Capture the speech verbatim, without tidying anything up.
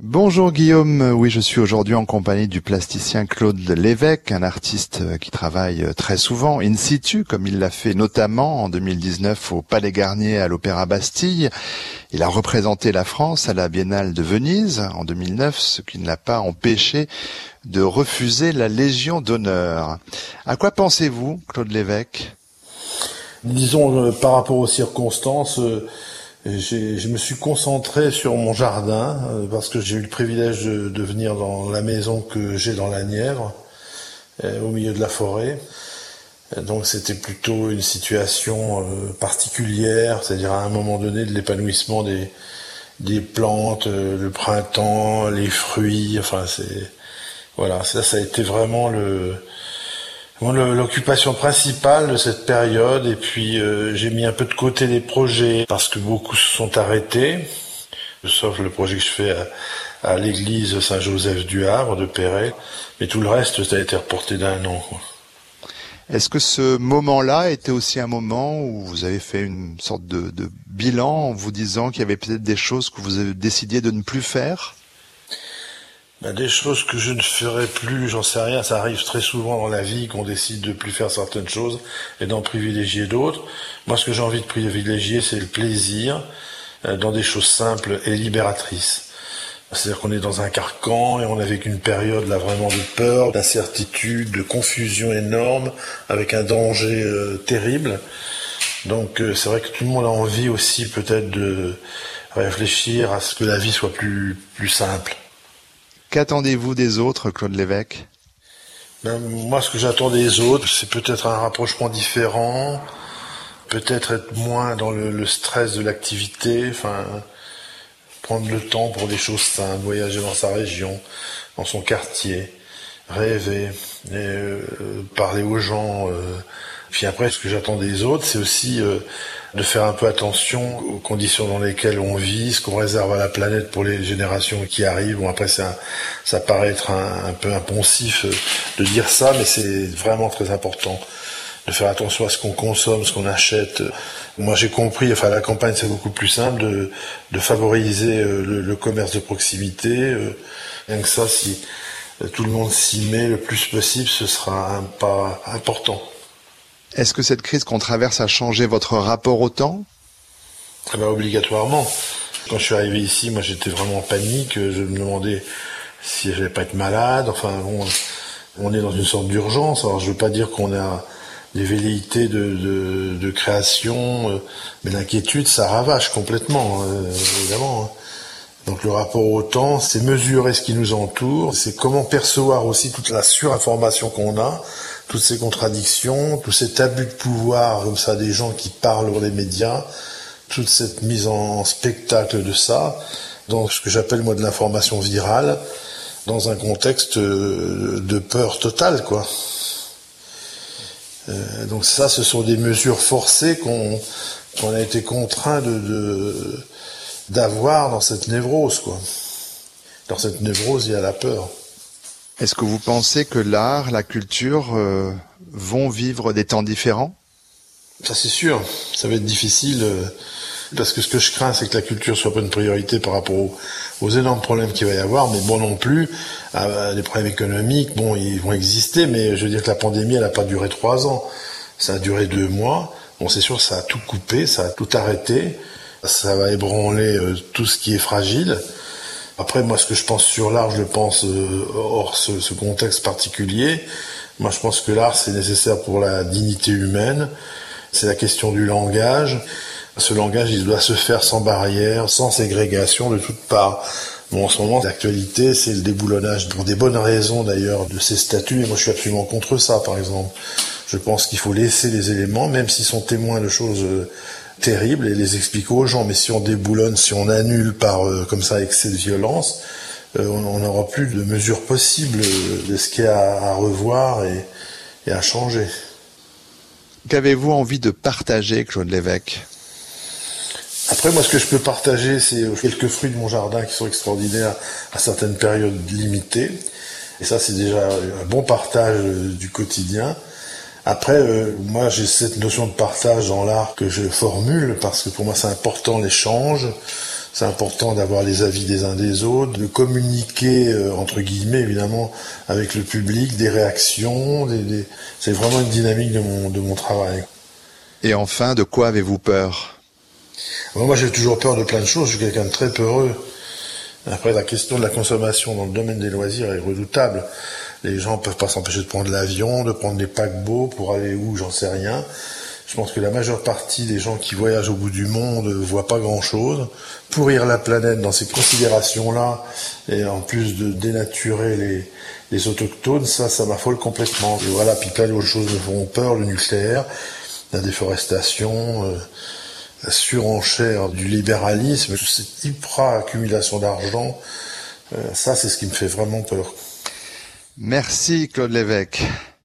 Bonjour Guillaume, oui je suis aujourd'hui en compagnie du plasticien Claude Lévesque, un artiste qui travaille très souvent in situ, comme il l'a fait notamment en deux mille dix-neuf au Palais Garnier à l'Opéra Bastille. Il a représenté la France à la Biennale de Venise en deux mille neuf, ce qui ne l'a pas empêché de refuser la Légion d'honneur. À quoi pensez-vous, Claude Lévesque ? Disons, euh, par rapport aux circonstances, euh, j'ai, je me suis concentré sur mon jardin, euh, parce que j'ai eu le privilège de, de venir dans la maison que j'ai dans la Nièvre, euh, au milieu de la forêt. Euh, donc c'était plutôt une situation euh, particulière, c'est-à-dire à un moment donné de l'épanouissement des, des plantes, euh, le printemps, les fruits, enfin c'est... Voilà, ça, ça a été vraiment le... Bon, le, l'occupation principale de cette période, et puis euh, j'ai mis un peu de côté les projets parce que beaucoup se sont arrêtés, sauf le projet que je fais à, à l'église Saint-Joseph du Havre de Péret, mais tout le reste ça a été reporté d'un an, quoi. Est-ce que ce moment-là était aussi un moment où vous avez fait une sorte de, de bilan en vous disant qu'il y avait peut-être des choses que vous avez décidé de ne plus faire ? Ben, des choses que je ne ferai plus, j'en sais rien, ça arrive très souvent dans la vie qu'on décide de plus faire certaines choses et d'en privilégier d'autres. Moi, ce que j'ai envie de privilégier, c'est le plaisir euh, dans des choses simples et libératrices. C'est-à-dire qu'on est dans un carcan et on a vécu une période là vraiment de peur, d'incertitude, de confusion énorme, avec un danger euh, terrible. Donc euh, c'est vrai que tout le monde a envie aussi peut-être de réfléchir à ce que la vie soit plus, plus simple. Qu'attendez-vous des autres, Claude Lévesque ? Ben, moi, ce que j'attends des autres, c'est peut-être un rapprochement différent, peut-être être moins dans le, le stress de l'activité, enfin, prendre le temps pour des choses simples, voyager dans sa région, dans son quartier, rêver, et, euh, parler aux gens. Euh. Puis après, ce que j'attends des autres, c'est aussi euh, de faire un peu attention aux conditions dans lesquelles on vit, ce qu'on réserve à la planète pour les générations qui arrivent. Bon, après, ça, ça paraît être un, un peu impensif de dire ça, mais c'est vraiment très important de faire attention à ce qu'on consomme, ce qu'on achète. Moi, j'ai compris, enfin, à la campagne, c'est beaucoup plus simple de, de favoriser le, le commerce de proximité. Rien que ça, si tout le monde s'y met le plus possible, ce sera un pas important. Est-ce que cette crise qu'on traverse a changé votre rapport au temps ? Eh ben, obligatoirement. Quand je suis arrivé ici, moi j'étais vraiment en panique, je me demandais si j'allais pas être malade, enfin bon, on est dans une sorte d'urgence, alors je veux pas dire qu'on a des velléités de, de, de création, mais l'inquiétude ça ravage complètement, euh, évidemment. Donc le rapport au temps, c'est mesurer ce qui nous entoure, c'est comment percevoir aussi toute la surinformation qu'on a, toutes ces contradictions, tous ces abus de pouvoir, comme ça, des gens qui parlent dans les médias, toute cette mise en spectacle de ça, dans ce que j'appelle moi de l'information virale, dans un contexte de peur totale, quoi. Euh, donc ça, ce sont des mesures forcées qu'on, qu'on a été contraint de, de, d'avoir dans cette névrose, quoi. Dans cette névrose, il y a la peur. Est-ce que vous pensez que l'art, la culture euh, vont vivre des temps différents ? Ça c'est sûr, ça va être difficile, euh, parce que ce que je crains c'est que la culture soit pas une priorité par rapport aux, aux énormes problèmes qu'il va y avoir, mais bon non plus, euh, les problèmes économiques, bon ils vont exister, mais je veux dire que la pandémie elle a pas duré trois ans, ça a duré deux mois, bon c'est sûr ça a tout coupé, ça a tout arrêté, ça va ébranler euh, tout ce qui est fragile. Après, moi, ce que je pense sur l'art, je le pense euh, hors ce, ce contexte particulier. Moi, je pense que l'art, c'est nécessaire pour la dignité humaine. C'est la question du langage. Ce langage, il doit se faire sans barrière, sans ségrégation de toutes parts. Bon, en ce moment, l'actualité, c'est le déboulonnage, pour des bonnes raisons d'ailleurs, de ces statuts. Et moi, je suis absolument contre ça, par exemple. Je pense qu'il faut laisser les éléments, même s'ils sont témoins de choses euh, terribles, et les expliquer aux gens. Mais si on déboulonne, si on annule par euh, comme ça excès de violence, euh, on n'aura plus de mesures possibles de ce qu'il y a à, à revoir et, et à changer. Qu'avez-vous envie de partager, Claude Lévesque ? Après, moi, ce que je peux partager, c'est quelques fruits de mon jardin qui sont extraordinaires à certaines périodes limitées. Et ça, c'est déjà un bon partage du quotidien. Après, euh, moi, j'ai cette notion de partage dans l'art que je formule parce que pour moi, c'est important l'échange. C'est important d'avoir les avis des uns des autres, de communiquer, euh, entre guillemets, évidemment, avec le public, des réactions. Des, des... C'est vraiment une dynamique de mon, de mon travail. Et enfin, de quoi avez-vous peur? Moi, j'ai toujours peur de plein de choses. Je suis quelqu'un de très peureux. Après, la question de la consommation dans le domaine des loisirs est redoutable. Les gens peuvent pas s'empêcher de prendre l'avion, de prendre des paquebots pour aller où, j'en sais rien. Je pense que la majeure partie des gens qui voyagent au bout du monde voient pas grand-chose. Pourrir la planète dans ces considérations-là, et en plus de dénaturer les, les autochtones, ça, ça m'affole complètement. Et voilà, puis plein d'autres choses me font peur, le nucléaire, la déforestation, euh, la surenchère du libéralisme, cette hyper-accumulation d'argent, euh, ça c'est ce qui me fait vraiment peur. Merci Claude Lévesque.